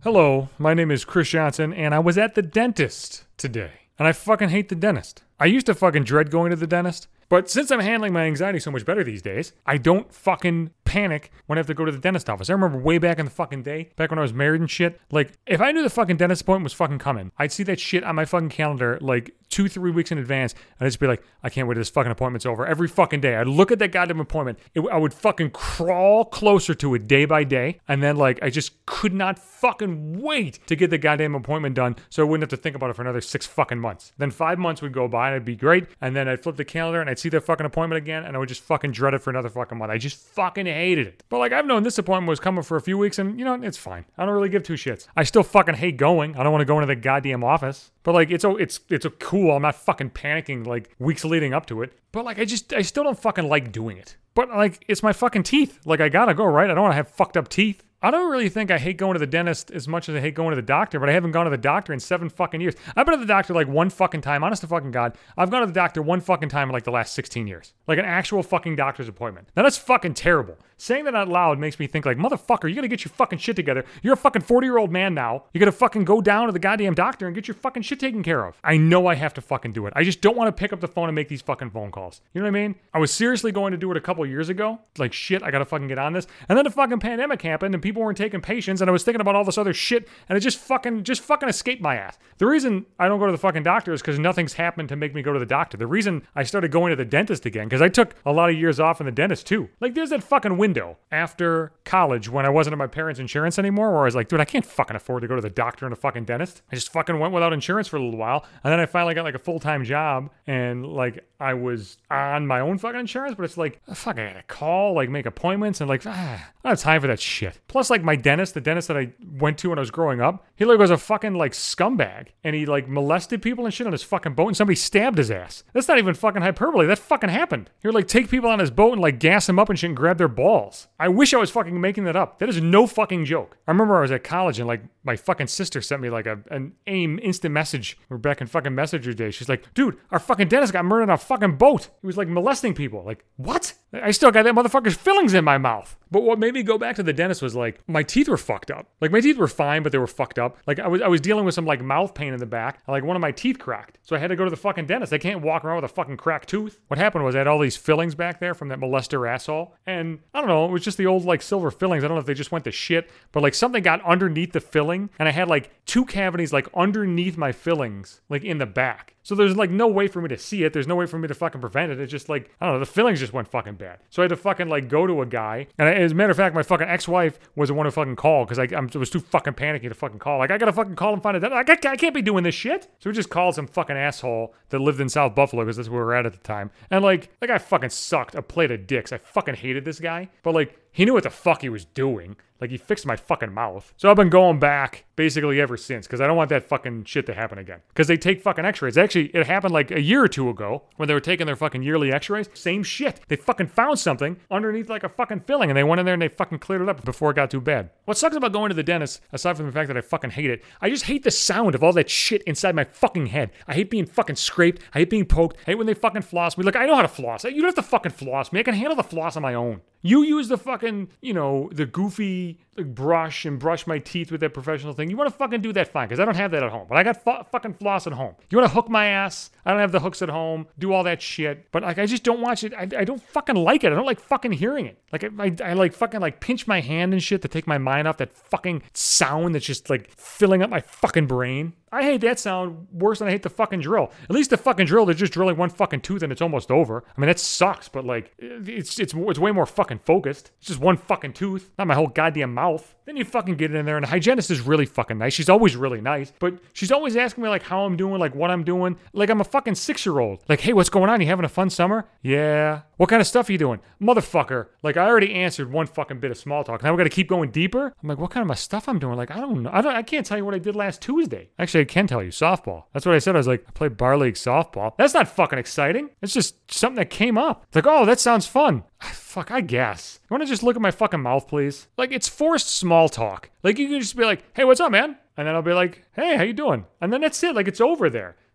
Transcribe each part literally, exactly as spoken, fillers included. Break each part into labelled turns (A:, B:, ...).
A: Hello, my name is Chris Johnson, and I was at the dentist today. And I fucking hate the dentist. I used to fucking dread going to the dentist, but since I'm handling my anxiety so much better these days, I don't fucking panic when I have to go to the dentist office. I remember way back in the fucking day, back when I was married and shit, like, if I knew the fucking dentist appointment was fucking coming, I'd see that shit on my fucking calendar, like, two, three weeks in advance, and I'd just be like, I can't wait till this fucking appointment's over. Every fucking day, I'd look at that goddamn appointment, it, I would fucking crawl closer to it day by day, and then, like, I just could not fucking wait to get the goddamn appointment done, so I wouldn't have to think about it for another six fucking months. Then five months would go by, and it'd be great, and then I'd flip the calendar, and I'd see that fucking appointment again, and I would just fucking dread it for another fucking month. I just fucking hated it. But, like, I've known this appointment was coming for a few weeks, and, you know, it's fine. I don't really give two shits. I still fucking hate going. I don't want to go into the goddamn office. But, like, it's it's it's a cool. I'm not fucking panicking, like, weeks leading up to it. But, like, I just, I still don't fucking like doing it. But, like, it's my fucking teeth. Like, I gotta go, right? I don't want to have fucked up teeth. I don't really think I hate going to the dentist as much as I hate going to the doctor, but I haven't gone to the doctor in seven fucking years. I've been to the doctor like one fucking time, honest to fucking God. I've gone to the doctor one fucking time in like the last sixteen years. Like an actual fucking doctor's appointment. Now that's fucking terrible. Saying that out loud makes me think like, motherfucker, you gotta get your fucking shit together. You're a fucking forty-year-old man now. You gotta fucking go down to the goddamn doctor and get your fucking shit taken care of. I know I have to fucking do it. I just don't want to pick up the phone and make these fucking phone calls. You know what I mean? I was seriously going to do it a couple years ago. Like, shit, I gotta fucking get on this. And then the fucking pandemic happened and people weren't taking patients and I was thinking about all this other shit and it just fucking, just fucking escaped my ass. The reason I don't go to the fucking doctor is because nothing's happened to make me go to the doctor. The reason I started going to the dentist again, because I took a lot of years off in the dentist too. Like, there's that fucking window after college when I wasn't on my parents' insurance anymore where I was like, dude, I can't fucking afford to go to the doctor and a fucking dentist. I just fucking went without insurance for a little while. And then I finally got like a full-time job and like I was on my own fucking insurance, but it's like, oh, fuck, I gotta call, like make appointments and like, ah, I don't have time for that shit. Plus like my dentist, the dentist that I went to when I was growing up, he like was a fucking like scumbag and he like molested people and shit on his fucking boat and somebody stabbed his ass. That's not even fucking hyperbole. That fucking happened. He would like take people on his boat and like gas them up and shit and grab their balls. I wish I was fucking making that up. That is no fucking joke. I remember I was at college and like my fucking sister sent me like a an AIM instant message. We're back in fucking Messenger days. She's like, dude, our fucking dentist got murdered on a fucking boat. He was like molesting people. Like, what? I still got that motherfucker's fillings in my mouth. But what made me go back to the dentist was like, my teeth were fucked up. Like my teeth were fine, but they were fucked up. Like I was I was dealing with some like mouth pain in the back. And like one of my teeth cracked. So I had to go to the fucking dentist. I can't walk around with a fucking cracked tooth. What happened was I had all these fillings back there from that molester asshole. And I don't know, it was just the old like silver fillings. I don't know if they just went to shit, but like something got underneath the filling and I had like two cavities like underneath my fillings, like in the back. So there's like no way for me to see it. There's no way for me to fucking prevent it. It's just like, I don't know, the fillings just went fucking bad. So I had to fucking like go to a guy. And I, as a matter of fact, my fucking ex-wife was the one who fucking called because I, I was too fucking panicky to fucking call. Like, I gotta fucking call and find out. Like, I, I can't be doing this shit. So we just called some fucking asshole that lived in South Buffalo because that's where we were at at the time. And like, that guy fucking sucked a plate of dicks. I fucking hated this guy. But like, he knew what the fuck he was doing. Like, he fixed my fucking mouth. So I've been going back basically ever since because I don't want that fucking shit to happen again. Because they take fucking x-rays. Actually, it happened like a year or two ago when they were taking their fucking yearly x-rays. Same shit. They fucking found something underneath like a fucking filling and they went in there and they fucking cleared it up before it got too bad. What sucks about going to the dentist, aside from the fact that I fucking hate it, I just hate the sound of all that shit inside my fucking head. I hate being fucking scraped. I hate being poked. I hate when they fucking floss me. Like, I know how to floss. You don't have to fucking floss me. I can handle the floss on my own. You use the fucking, you know, the goofy like, brush and brush my teeth with that professional thing. You want to fucking do that, fine, because I don't have that at home. But I got fu- fucking floss at home. You want to hook my ass? I don't have the hooks at home. Do all that shit. But like, I just don't watch it. I, I don't fucking like it. I don't like fucking hearing it. Like, I, I, I like fucking like pinch my hand and shit to take my mind off that fucking sound that's just like filling up my fucking brain. I hate that sound worse than I hate the fucking drill. At least the fucking drill, they're just drilling one fucking tooth and it's almost over. I mean, that sucks, but like, it's it's it's way more fucking focused. It's just one fucking tooth, not my whole goddamn mouth. Then you fucking get in there and the hygienist is really fucking nice. She's always really nice, but she's always asking me like how I'm doing, like what I'm doing. Like I'm a fucking six-year-old. Like, hey, what's going on? You having a fun summer? Yeah. What kind of stuff are you doing? Motherfucker. Like, I already answered one fucking bit of small talk. Now we got to keep going deeper? I'm like, what kind of stuff I'm doing? Like, I don't know. I don't. I can't tell you what I did last Tuesday. Actually, I can tell you. Softball. That's what I said. I was like, I played bar league softball. That's not fucking exciting. It's just something that came up. It's like, oh, that sounds fun. Fuck, I guess. You want to just look at my fucking mouth, please? Like, it's forced small talk. Like, you can just be like, hey, what's up, man? And then I'll be like, hey, how you doing? And then that's it. Like, it's over there.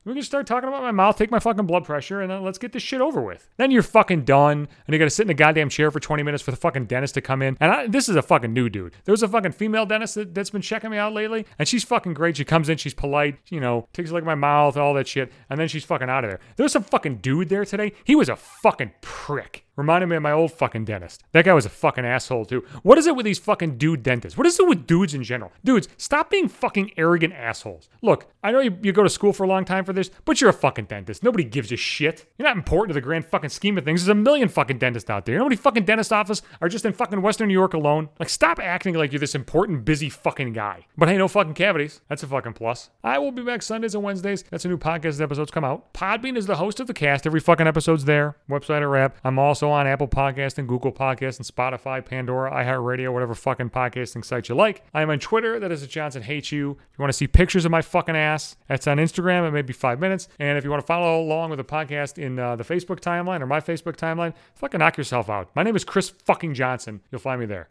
A: We can start talking about my mouth, take my fucking blood pressure, and then let's get this shit over with. Then you're fucking done, and you gotta sit in a goddamn chair for twenty minutes for the fucking dentist to come in. And I, this is a fucking new dude. There was a fucking female dentist that, that's been checking me out lately, and she's fucking great. She comes in, she's polite, you know, takes a look at my mouth, all that shit, and then she's fucking out of there. There was some fucking dude there today. He was a fucking prick. Reminded me of my old fucking dentist. That guy was a fucking asshole too. What is it with these fucking dude dentists? What is it with dudes in general? Dudes, stop being fucking arrogant assholes. Look, I know you, you go to school for a long time for this, but you're a fucking dentist. Nobody gives a shit. You're not important to the grand fucking scheme of things. There's a million fucking dentists out there. You know how many fucking dentist offices are just in fucking Western New York alone? Like, stop acting like you're this important, busy fucking guy. But hey, no fucking cavities. That's a fucking plus. I will be back Sundays and Wednesdays. That's a new podcast as episodes come out. Podbean is the host of the cast. Every fucking episode's there. Website or app. I'm also on Apple Podcasts and Google Podcasts and Spotify, Pandora, iHeartRadio, whatever fucking podcasting site you like. I am on Twitter. That is at Johnson Hates You. If you want to see pictures of my fucking ass, that's on Instagram. It may be five minutes. And if you want to follow along with the podcast in uh, the Facebook timeline or my Facebook timeline, fucking knock yourself out. My name is Chris fucking Johnson. You'll find me there.